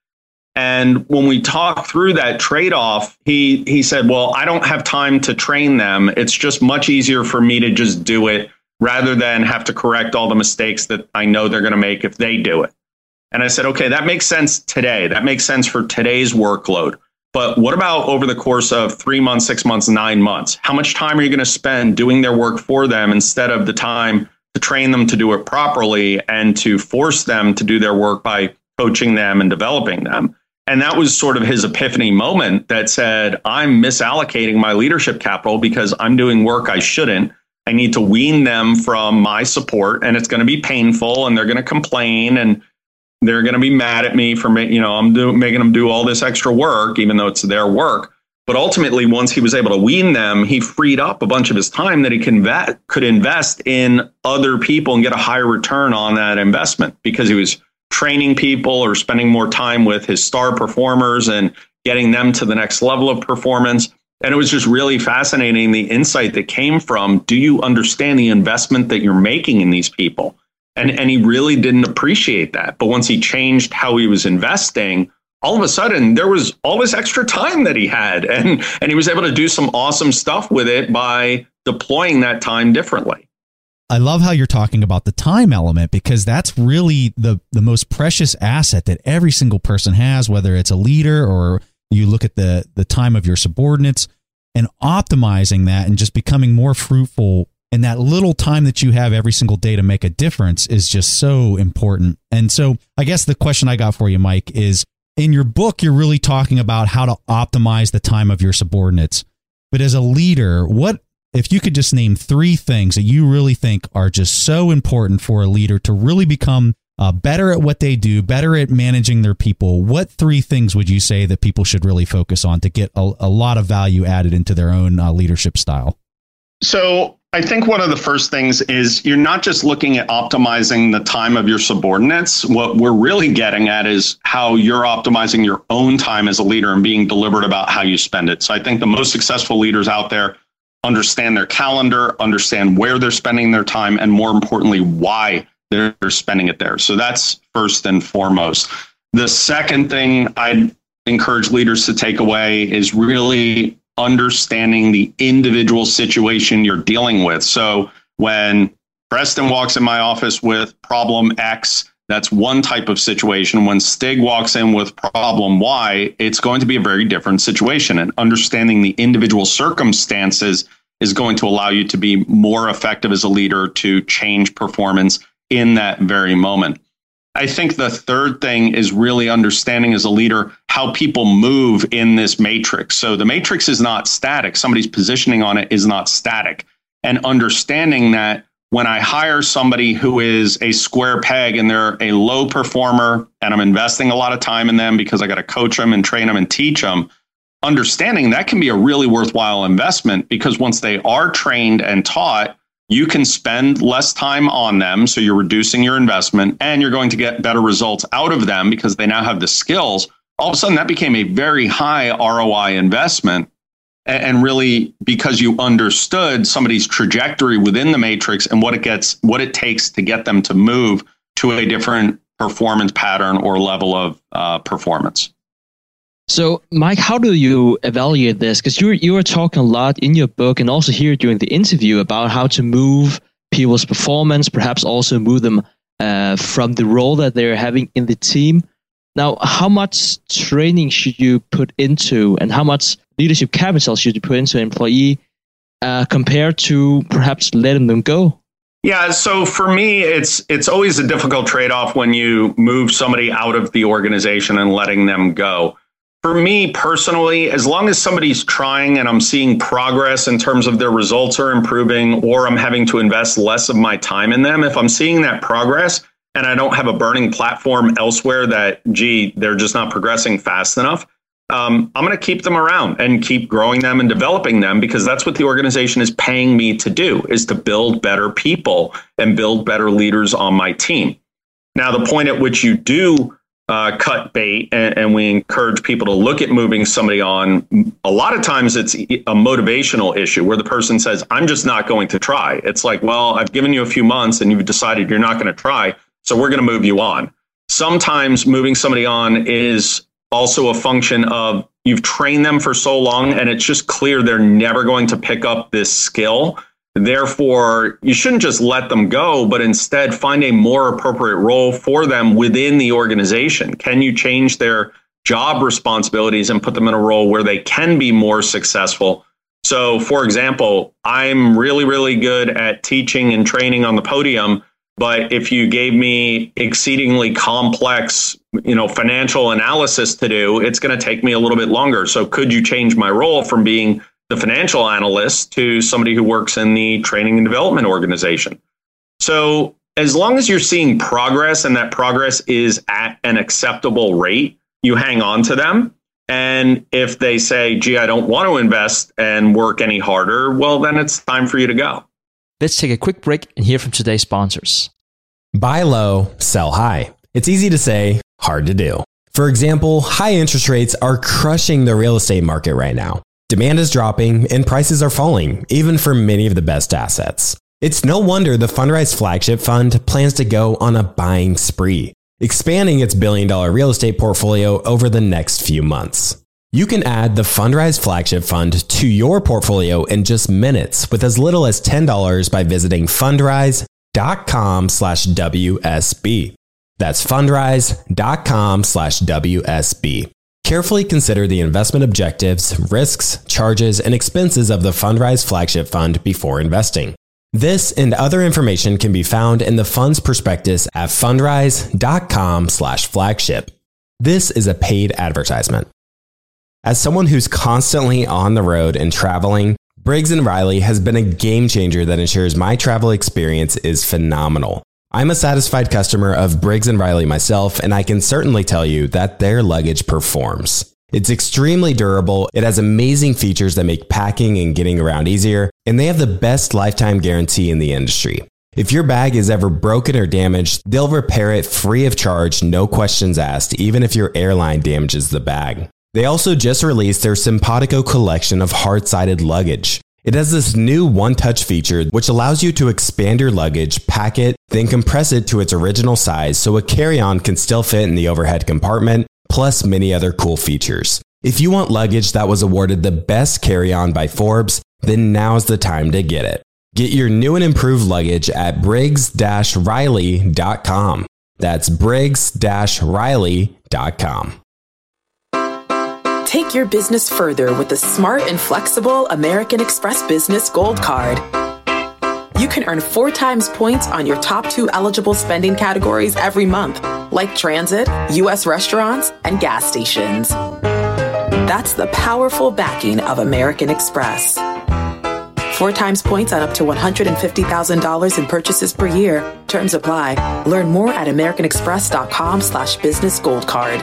And when we talked through that trade-off, he he said, well, I don't have time to train them. It's just much easier for me to just do it rather than have to correct all the mistakes that I know they're going to make if they do it. And I said, okay, that makes sense today. That makes sense for today's workload. But what about over the course of three months, six months, nine months? How much time are you going to spend doing their work for them instead of the time to train them to do it properly and to force them to do their work by coaching them and developing them? And that was sort of his epiphany moment that said, I'm misallocating my leadership capital because I'm doing work I shouldn't. I need to wean them from my support, and it's going to be painful, and they're going to complain, and they're going to be mad at me for, you know, I'm do, making them do all this extra work, even though it's their work. But ultimately, once he was able to wean them, he freed up a bunch of his time that he can vet, could invest in other people and get a higher return on that investment, because he was training people or spending more time with his star performers and getting them to the next level of performance. And it was just really fascinating, the insight that came from, do you understand the investment that you're making in these people? And, and he really didn't appreciate that. But once he changed how he was investing, all of a sudden there was all this extra time that he had. And, and he was able to do some awesome stuff with it by deploying that time differently. I love how you're talking about the time element, because that's really the, the most precious asset that every single person has, whether it's a leader or you look at the, the time of your subordinates, and optimizing that and just becoming more fruitful. And that little time that you have every single day to make a difference is just so important. And so I guess the question I got for you, Mike, is in your book, you're really talking about how to optimize the time of your subordinates. But as a leader, what, if you could just name three things that you really think are just so important for a leader to really become uh, better at what they do, better at managing their people, what three things would you say that people should really focus on to get a, a lot of value added into their own uh, leadership style? So I think one of the first things is you're not just looking at optimizing the time of your subordinates. What we're really getting at is how you're optimizing your own time as a leader and being deliberate about how you spend it. So I think the most successful leaders out there understand their calendar, understand where they're spending their time, and more importantly, why they're spending it there. So that's first and foremost. The second thing I'd encourage leaders to take away is really understanding the individual situation you're dealing with. So when Preston walks in my office with problem X, that's one type of situation. When Stig walks in with problem Y, it's going to be a very different situation. And understanding the individual circumstances is going to allow you to be more effective as a leader, to change performance in that very moment. I think the third thing is really understanding as a leader how people move in this matrix. So the matrix is not static. Somebody's positioning on it is not static. And understanding that when I hire somebody who is a square peg and they're a low performer and I'm investing a lot of time in them because I got to coach them and train them and teach them, understanding that can be a really worthwhile investment, because once they are trained and taught, you can spend less time on them. So you're reducing your investment and you're going to get better results out of them because they now have the skills. All of a sudden, that became a very high R O I investment. And really, because you understood somebody's trajectory within the matrix and what it gets, what it takes to get them to move to a different performance pattern or level of uh, performance. So, Mike, how do you evaluate this? Because you you were talking a lot in your book and also here during the interview about how to move people's performance, perhaps also move them uh, from the role that they're having in the team. Now, how much training should you put into, and how much leadership capital should you put into an employee uh, compared to perhaps letting them go? Yeah, so for me, it's it's always a difficult trade-off when you move somebody out of the organization and letting them go. For me personally, as long as somebody's trying and I'm seeing progress in terms of their results are improving, or I'm having to invest less of my time in them, if I'm seeing that progress and I don't have a burning platform elsewhere that, gee, they're just not progressing fast enough, um, I'm going to keep them around and keep growing them and developing them, because that's what the organization is paying me to do, is to build better people and build better leaders on my team. Now, the point at which you do Uh, cut bait and, and we encourage people to look at moving somebody on, a lot of times it's a motivational issue where the person says, I'm just not going to try. It's like, well, I've given you a few months and you've decided you're not going to try, so we're going to move you on. Sometimes moving somebody on is also a function of you've trained them for so long and it's just clear they're never going to pick up this skill. Therefore, you shouldn't just let them go, but instead find a more appropriate role for them within the organization. Can you change their job responsibilities and put them in a role where they can be more successful? So, for example, I'm really, really good at teaching and training on the podium, but if you gave me exceedingly complex, you know, financial analysis to do, it's going to take me a little bit longer. So could you change my role from being the financial analyst to somebody who works in the training and development organization? So as long as you're seeing progress and that progress is at an acceptable rate, you hang on to them. And if they say, gee, I don't want to invest and work any harder, well, then it's time for you to go. Let's take a quick break and hear from today's sponsors. Buy low, sell high. It's easy to say, hard to do. For example, high interest rates are crushing the real estate market right now. Demand is dropping and prices are falling, even for many of the best assets. It's no wonder the Fundrise Flagship Fund plans to go on a buying spree, expanding its billion dollar real estate portfolio over the next few months. You can add the Fundrise Flagship Fund to your portfolio in just minutes with as little as ten dollars by visiting fundrise.com slash WSB. That's fundrise.com slash WSB. Carefully consider the investment objectives, risks, charges, and expenses of the Fundrise Flagship Fund before investing. This and other information can be found in the fund's prospectus at fundrise.com slash flagship. This is a paid advertisement. As someone who's constantly on the road and traveling, Briggs and Riley has been a game changer that ensures my travel experience is phenomenal. I'm a satisfied customer of Briggs and Riley myself, and I can certainly tell you that their luggage performs. It's extremely durable, it has amazing features that make packing and getting around easier, and they have the best lifetime guarantee in the industry. If your bag is ever broken or damaged, they'll repair it free of charge, no questions asked, even if your airline damages the bag. They also just released their Simpatico collection of hard-sided luggage. It has this new one-touch feature which allows you to expand your luggage, pack it, then compress it to its original size so a carry-on can still fit in the overhead compartment, plus many other cool features. If you want luggage that was awarded the best carry-on by Forbes, then now's the time to get it. Get your new and improved luggage at briggs dash riley dot com. That's briggs dash riley dot com. Take your business further with the smart and flexible American Express Business Gold Card. you can earn four times points on your top two eligible spending categories every month, like transit, U S restaurants, and gas stations. That's the powerful backing of American Express. Four times points on up to one hundred fifty thousand dollars in purchases per year. Terms apply. Learn more at americanexpress.com slash business gold card.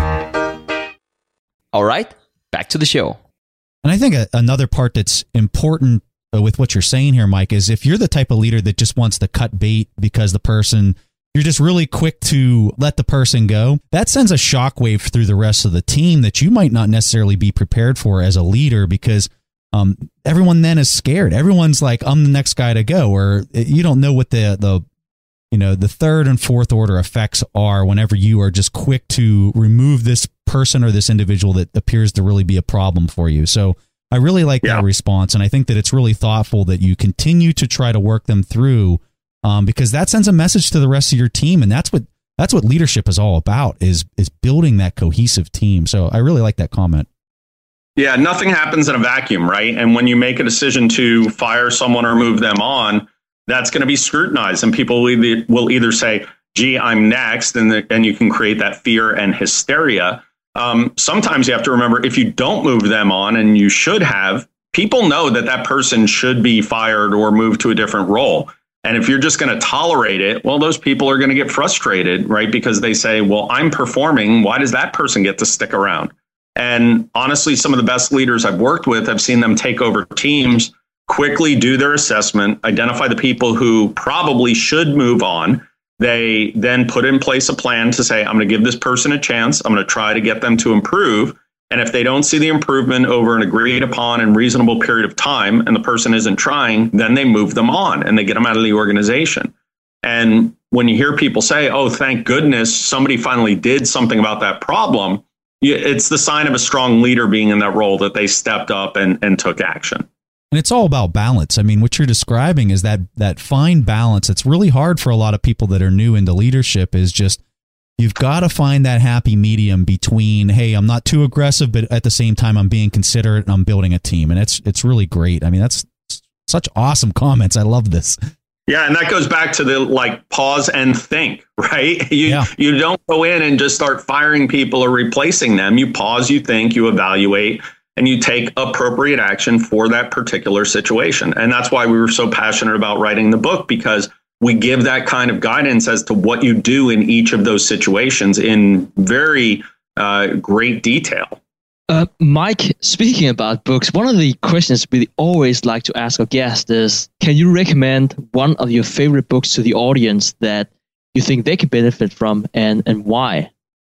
All right, back to the show. And I think a, another part that's important with what you're saying here, Mike, is if you're the type of leader that just wants to cut bait because the person, you're just really quick to let the person go, that sends a shockwave through the rest of the team that you might not necessarily be prepared for as a leader, because um, everyone then is scared. Everyone's like, I'm the next guy to go, or you don't know what the, the, you know, the third and fourth order effects are whenever you are just quick to remove this person or this individual that appears to really be a problem for you. So I really like yeah. that response. And I think that it's really thoughtful that you continue to try to work them through, um, because that sends a message to the rest of your team. And that's what, that's what leadership is all about, is, is building that cohesive team. So I really like that comment. Yeah, nothing happens in a vacuum, right? And when you make a decision to fire someone or move them on, that's going to be scrutinized, and people will either, will either say, gee, I'm next, and, the, and you can create that fear and hysteria. Um, sometimes you have to remember, if you don't move them on, and you should have, people know that that person should be fired or moved to a different role. And if you're just going to tolerate it, well, those people are going to get frustrated, right? Because they say, well, I'm performing. Why does that person get to stick around? And honestly, some of the best leaders I've worked with, I've seen them take over teams, quickly do their assessment, identify the people who probably should move on. They then put in place a plan to say, I'm going to give this person a chance. I'm going to try to get them to improve. And if they don't see the improvement over an agreed upon and reasonable period of time, and the person isn't trying, then they move them on and they get them out of the organization. And when you hear people say, oh, thank goodness somebody finally did something about that problem, it's the sign of a strong leader being in that role, that they stepped up and, and took action. And it's all about balance. I mean, what you're describing is that that fine balance. It's really hard for a lot of people that are new into leadership, is just, you've got to find that happy medium between, hey, I'm not too aggressive, but at the same time, I'm being considerate and I'm building a team. And it's it's really great. I mean, that's such awesome comments. I love this. Yeah, and that goes back to the like pause and think, right? You yeah. you don't go in and just start firing people or replacing them. You pause, you think, you evaluate, and you take appropriate action for that particular situation. And that's why we were so passionate about writing the book, because we give that kind of guidance as to what you do in each of those situations in very uh, great detail. Uh, Mike, speaking about books, one of the questions we always like to ask our guests is, can you recommend one of your favorite books to the audience that you think they can benefit from, and, and why?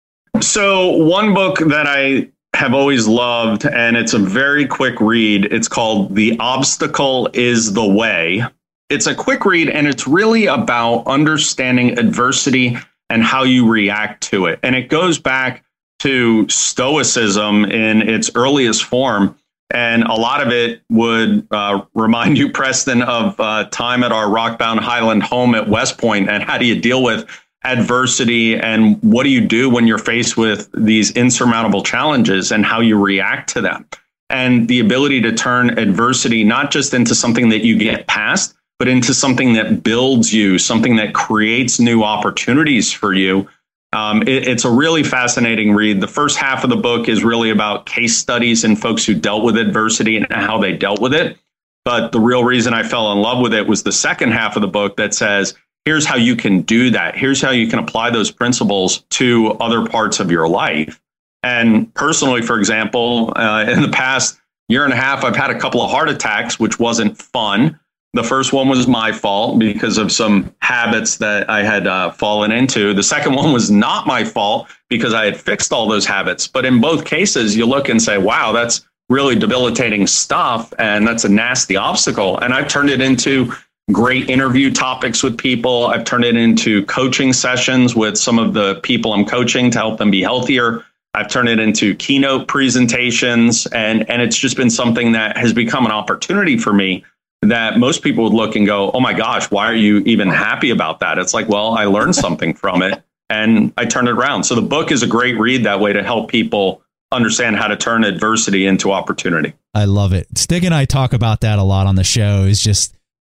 So one book that I have always loved, and it's a very quick read, it's called The Obstacle is the Way. It's a quick read, and it's really about understanding adversity and how you react to it. And it goes back to Stoicism in its earliest form. And a lot of it would uh, remind you, Preston, of uh, time at our Rockbound Highland home at West Point, and how do you deal with adversity, and what do you do when you're faced with these insurmountable challenges, and how you react to them. And the ability to turn adversity not just into something that you get past, but into something that builds you, something that creates new opportunities for you. Um, it, it's a really fascinating read. The first half of the book is really about case studies and folks who dealt with adversity and how they dealt with it. But the real reason I fell in love with it was the second half of the book that says, here's how you can do that. Here's how you can apply those principles to other parts of your life. And personally, for example, uh, in the past year and a half, I've had a couple of heart attacks, which wasn't fun. The first one was my fault because of some habits that I had uh, fallen into. The second one was not my fault because I had fixed all those habits. But in both cases, you look and say, wow, that's really debilitating stuff. And that's a nasty obstacle. And I've turned it into great interview topics with people. I've turned it into coaching sessions with some of the people I'm coaching to help them be healthier. I've turned it into keynote presentations. And, and it's just been something that has become an opportunity for me that most people would look and go, oh my gosh, why are you even happy about that? It's like, well, I learned something from it and I turned it around. So the book is a great read that way to help people understand how to turn adversity into opportunity. I love it. Stig and I talk about that a lot on the show. Is just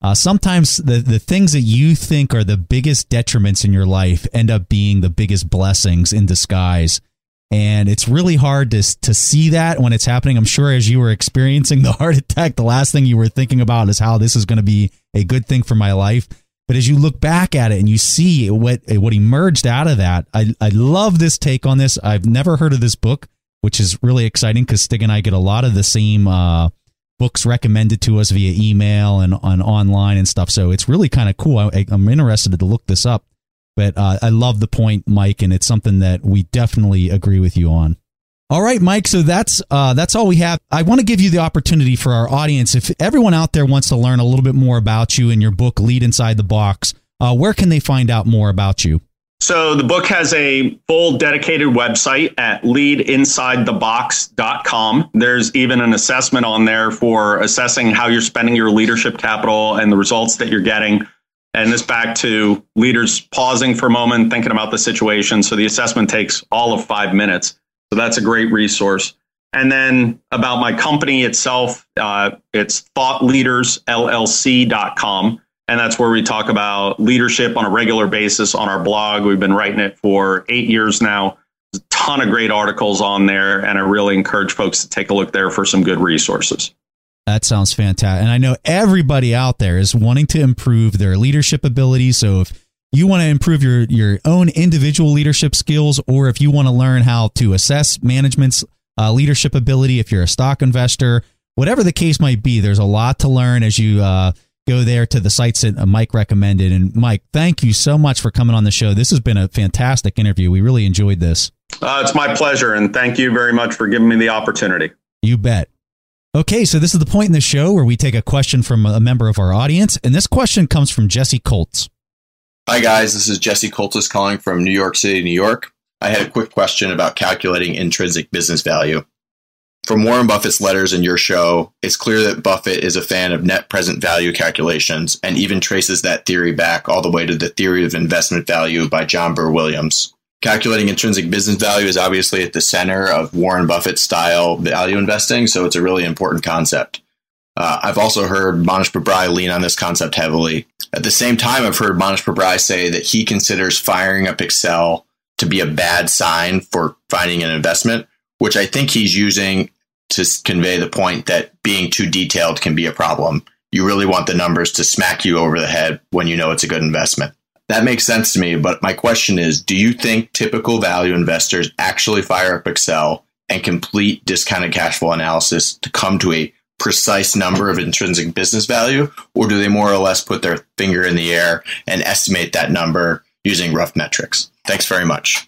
uh, sometimes the, the things that you think are the biggest detriments in your life end up being the biggest blessings in disguise. And it's really hard to, to see that when it's happening. I'm sure as you were experiencing the heart attack, the last thing you were thinking about is how this is going to be a good thing for my life. But as you look back at it and you see what what emerged out of that, I, I love this take on this. I've never heard of this book, which is really exciting because Stig and I get a lot of the same uh, books recommended to us via email and on online and stuff. So it's really kind of cool. I, I'm interested to look this up. But uh, I love the point, Mike, and it's something that we definitely agree with you on. All right, Mike, so that's uh, that's all we have. I want to give you the opportunity for our audience. If everyone out there wants to learn a little bit more about you and your book, Lead Inside the Box, uh, where can they find out more about you? So the book has a full dedicated website at lead inside the box dot com. There's even an assessment on there for assessing how you're spending your leadership capital and the results that you're getting. And this back to leaders pausing for a moment, thinking about the situation. So the assessment takes all of five minutes. So that's a great resource. And then about my company itself, uh, it's thought leaders L L C dot com. And that's where we talk about leadership on a regular basis on our blog. We've been writing it for eight years now. There's a ton of great articles on there. And I really encourage folks to take a look there for some good resources. That sounds fantastic. And I know everybody out there is wanting to improve their leadership abilities. So if you want to improve your, your own individual leadership skills, or if you want to learn how to assess management's uh, leadership ability, if you're a stock investor, whatever the case might be, there's a lot to learn as you uh, go there to the sites that Mike recommended. And Mike, thank you so much for coming on the show. This has been a fantastic interview. We really enjoyed this. Uh, it's my pleasure. And thank you very much for giving me the opportunity. You bet. Okay, so this is the point in the show where we take a question from a member of our audience, and this question comes from Jesse Colts. Hi, guys. This is Jesse Colts calling from New York City, New York. I had a quick question about calculating intrinsic business value. From Warren Buffett's letters in your show, it's clear that Buffett is a fan of net present value calculations and even traces that theory back all the way to the theory of investment value by John Burr Williams. Calculating intrinsic business value is obviously at the center of Warren Buffett style value investing, so it's a really important concept. Uh, I've also heard Manish Pabrai lean on this concept heavily. At the same time, I've heard Manish Pabrai say that he considers firing up Excel to be a bad sign for finding an investment, which I think he's using to convey the point that being too detailed can be a problem. You really want the numbers to smack you over the head when you know it's a good investment. That makes sense to me, but my question is, do you think typical value investors actually fire up Excel and complete discounted cash flow analysis to come to a precise number of intrinsic business value, or do they more or less put their finger in the air and estimate that number using rough metrics? Thanks very much.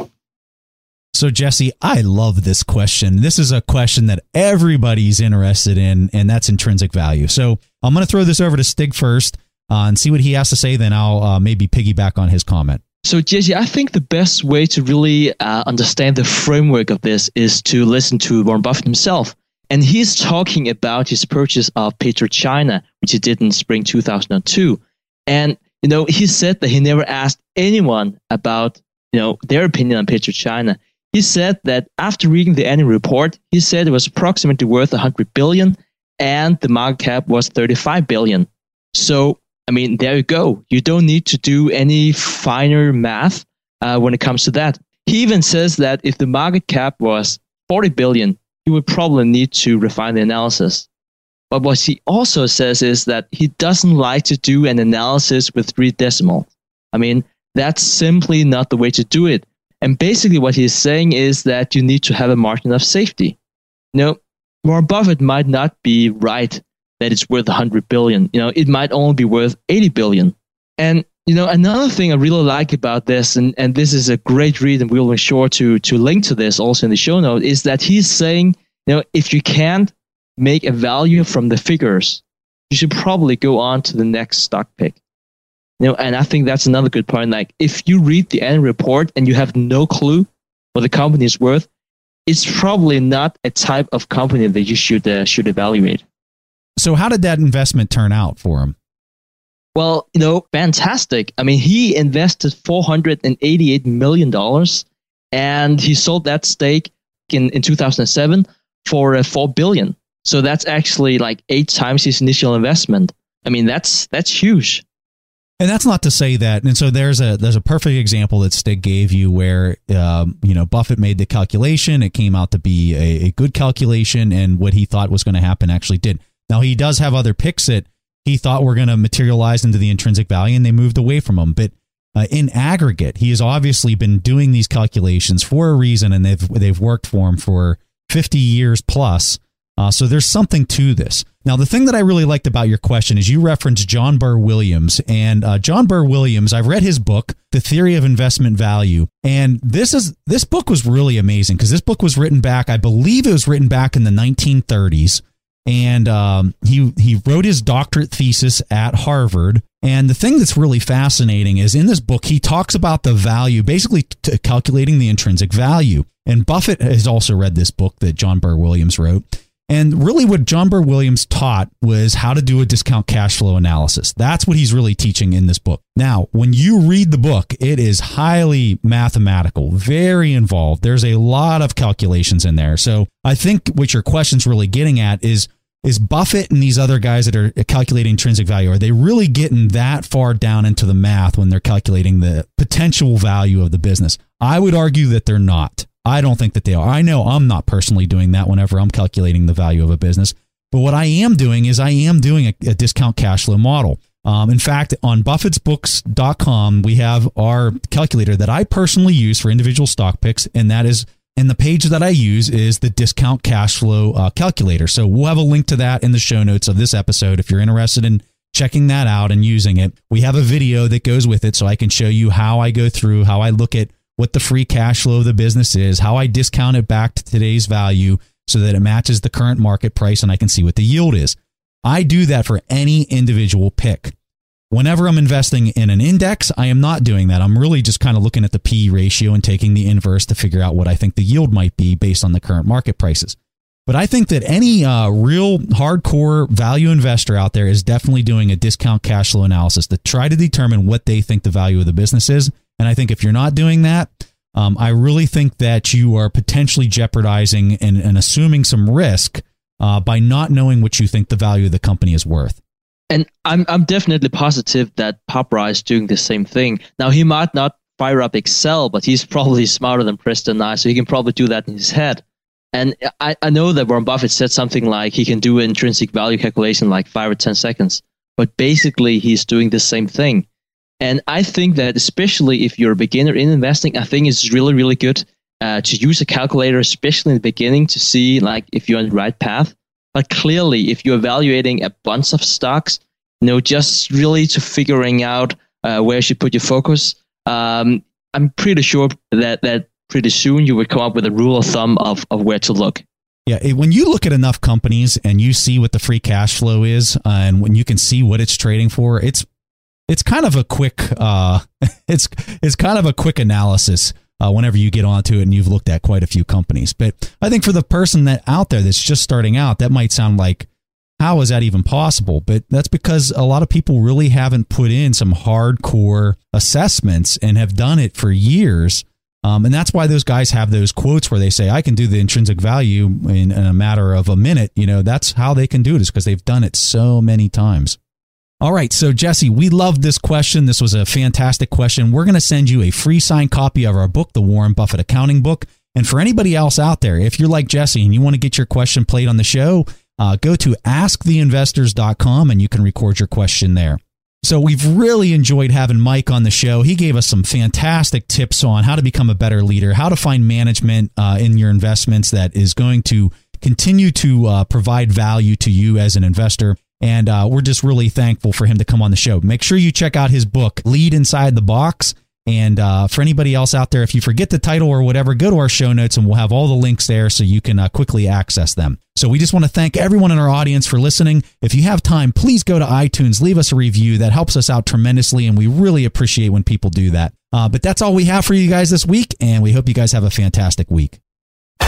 So, Jesse, I love this question. This is a question that everybody's interested in, and that's intrinsic value. So I'm going to throw this over to Stig first. Uh, and see what he has to say, then I'll uh, maybe piggyback on his comment. So, Jesse, I think the best way to really uh, understand the framework of this is to listen to Warren Buffett himself. And he's talking about his purchase of PetroChina, which he did in spring two thousand two. And, you know, he said that he never asked anyone about, you know, their opinion on PetroChina. He said that after reading the annual report, he said it was approximately worth one hundred billion dollars and the market cap was thirty-five billion dollars. So, I mean, there you go. You don't need to do any finer math uh, when it comes to that. He even says that if the market cap was forty billion dollars, you would probably need to refine the analysis. But what he also says is that he doesn't like to do an analysis with three decimals. I mean, that's simply not the way to do it. And basically what he's saying is that you need to have a margin of safety. You know, Warren Buffett might not be right that it's worth one hundred billion dollars. You know, it might only be worth eighty billion dollars. And, you know, another thing I really like about this, and, and this is a great read, and we'll be sure to, to link to this also in the show note, is that he's saying, you know, if you can't make a value from the figures, you should probably go on to the next stock pick. You know, and I think that's another good point. Like, if you read the annual report and you have no clue what the company is worth, it's probably not a type of company that you should uh, should evaluate. So how did that investment turn out for him? Well, you know, fantastic. I mean, he invested four hundred eighty-eight million dollars and he sold that stake in, in two thousand seven for uh, four billion dollars. So that's actually like eight times his initial investment. I mean, that's that's huge. And that's not to say that. And so there's a there's a perfect example that Stig gave you where um, you know Buffett made the calculation. It came out to be a, a good calculation, and what he thought was going to happen actually did. Now he does have other picks that he thought were going to materialize into the intrinsic value, and they moved away from him. But uh, in aggregate, he has obviously been doing these calculations for a reason, and they've they've worked for him for fifty years plus. Uh, so there's something to this. Now, the thing that I really liked about your question is you referenced John Burr Williams. And uh, John Burr Williams, I've read his book, The Theory of Investment Value. And this is this book was really amazing because this book was written back, I believe it was written back in the nineteen thirties. And um, he, he wrote his doctorate thesis at Harvard. And the thing that's really fascinating is in this book, he talks about the value, basically t- calculating the intrinsic value. And Buffett has also read this book that John Burr Williams wrote. And really what John Burr Williams taught was how to do a discount cash flow analysis. That's what he's really teaching in this book. Now, when you read the book, it is highly mathematical, very involved. There's a lot of calculations in there. So I think what your question's really getting at is, is Buffett and these other guys that are calculating intrinsic value, are they really getting that far down into the math when they're calculating the potential value of the business? I would argue that they're not. I don't think that they are. I know I'm not personally doing that whenever I'm calculating the value of a business. But what I am doing is I am doing a, a discount cash flow model. Um, in fact, on buffetts books dot com, we have our calculator that I personally use for individual stock picks. And that is, and the page that I use is the discount cash flow uh, calculator. So we'll have a link to that in the show notes of this episode if you're interested in checking that out and using it. We have a video that goes with it so I can show you how I go through, how I look at what the free cash flow of the business is, how I discount it back to today's value so that it matches the current market price and I can see what the yield is. I do that for any individual pick. Whenever I'm investing in an index, I am not doing that. I'm really just kind of looking at the P E ratio and taking the inverse to figure out what I think the yield might be based on the current market prices. But I think that any uh, real hardcore value investor out there is definitely doing a discount cash flow analysis to try to determine what they think the value of the business is. And I think if you're not doing that, um, I really think that you are potentially jeopardizing and, and assuming some risk uh, by not knowing what you think the value of the company is worth. And I'm I'm definitely positive that Papra is doing the same thing. Now, he might not fire up Excel, but he's probably smarter than Preston and I, so he can probably do that in his head. And I, I know that Warren Buffett said something like he can do an intrinsic value calculation in like five or ten seconds. But basically, he's doing the same thing. And I think that especially if you're a beginner in investing, I think it's really, really good uh, to use a calculator, especially in the beginning, to see like if you're on the right path. But clearly, if you're evaluating a bunch of stocks, you know, just really to figuring out uh, where you should put your focus, um, I'm pretty sure that that pretty soon you would come up with a rule of thumb of, of where to look. Yeah, when you look at enough companies and you see what the free cash flow is, uh, and when you can see what it's trading for, it's It's kind of a quick, uh, it's it's kind of a quick analysis uh, whenever you get onto it and you've looked at quite a few companies. But I think for the person that out there that's just starting out, that might sound like, how is that even possible? But that's because a lot of people really haven't put in some hardcore assessments and have done it for years. Um, and that's why those guys have those quotes where they say, I can do the intrinsic value in, in a matter of a minute. You know, that's how they can do it, is because they've done it so many times. All right. So, Jesse, we loved this question. This was a fantastic question. We're going to send you a free signed copy of our book, The Warren Buffett Accounting Book. And for anybody else out there, if you're like Jesse and you want to get your question played on the show, uh, go to ask the investors dot com and you can record your question there. So we've really enjoyed having Mike on the show. He gave us some fantastic tips on how to become a better leader, how to find management uh, in your investments that is going to continue to uh, provide value to you as an investor. And uh, we're just really thankful for him to come on the show. Make sure you check out his book, Lead Inside the Box. And uh, for anybody else out there, if you forget the title or whatever, go to our show notes and we'll have all the links there so you can uh, quickly access them. So we just want to thank everyone in our audience for listening. If you have time, please go to iTunes, leave us a review. That helps us out tremendously, and we really appreciate when people do that. Uh, but that's all we have for you guys this week, and we hope you guys have a fantastic week.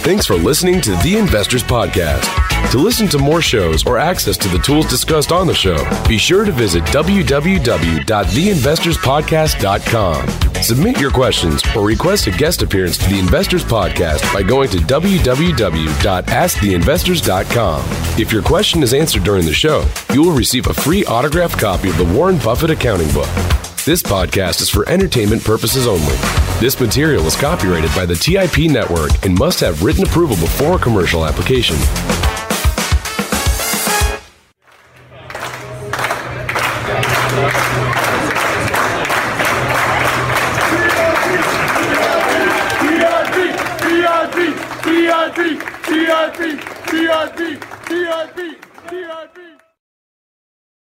Thanks for listening to The Investors Podcast. To listen to more shows or access to the tools discussed on the show, be sure to visit w w w dot the investors podcast dot com. Submit your questions or request a guest appearance to The Investors Podcast by going to w w w dot ask the investors dot com. If your question is answered during the show, you will receive a free autographed copy of the Warren Buffett Accounting Book. This podcast is for entertainment purposes only. This material is copyrighted by the T I P Network and must have written approval before commercial application.